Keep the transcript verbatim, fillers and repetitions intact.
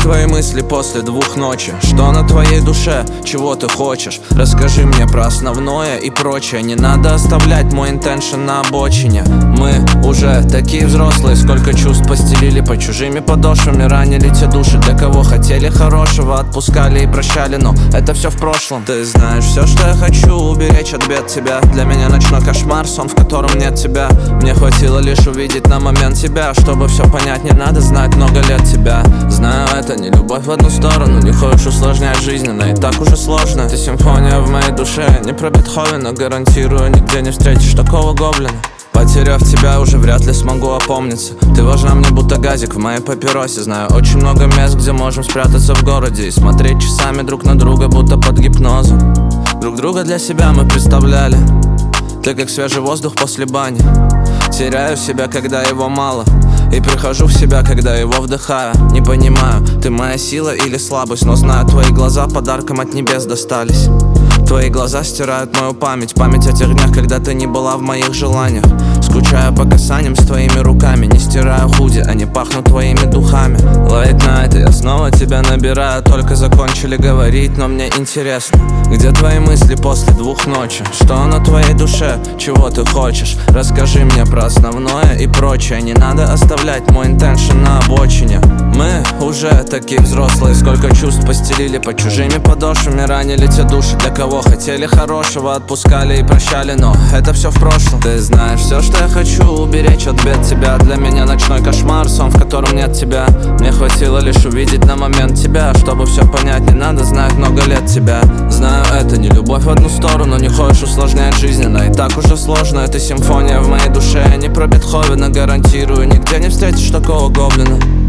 твои мысли после двух ночи? Что на твоей душе? Чего ты хочешь? Расскажи мне про основное и прочее. Не надо оставлять мой интеншн на обочине. Мы уже такие взрослые, сколько чувств постелили под чужими подошвами. Ранили те души, для кого хотели хорошего, отпускали и прощали, но это все в прошлом. Ты знаешь, все, что я хочу, уберечь от бед тебя. Для меня ночной кошмар, сон, в котором нет тебя. Мне хватило лишь увидеть на момент тебя. Чтобы все понять, не надо знать много лет тебя. Знаю, это не любовь в одну сторону. Не хочешь усложнять жизненно, и так уже сложно. Ты симфония в моей душе, не про Бетховена. Гарантирую, нигде не встретишь такого гоблина. Потеряв тебя, уже вряд ли смогу опомниться. Ты важна мне, будто газик в моей папиросе. Знаю очень много мест, где можем спрятаться в городе и смотреть часами друг на друга, будто под гипнозом. Друг друга для себя мы представляли. Ты как свежий воздух после бани. Теряю себя, когда его мало, и прихожу в себя, когда его вдыхаю. Не понимаю, ты моя сила или слабость, но знаю, твои глаза подарком от небес достались. Твои глаза стирают мою память, память о тех днях, когда ты не была в моих желаниях. Скучаю по касаниям с твоими руками. Не стираю худи, они пахнут твоими духами. Late night, я снова тебя набираю. Только закончили говорить, но мне интересно, где твои мысли после двух ночи? Что на твоей душе? Чего ты хочешь? Расскажи мне про основное и прочее. Не надо оставлять мой интеншн на обочине. Мы уже такие взрослые, сколько чувств постелили под чужими подошвами. Ранили те души, для кого хотели хорошего, отпускали и прощали, но это все в прошлом. Ты знаешь, все, что я хочу, уберечь от бед тебя. Для меня ночной кошмар, сон, в котором нет тебя. Мне хватило лишь увидеть на момент тебя. Чтобы все понять, не надо знать много лет тебя. Знаю, это не любовь в одну сторону. Не хочешь усложнять жизненно, и так уже сложно. Это симфония в моей душе, не про Бетховена. Гарантирую, нигде не встретишь такого гоблина.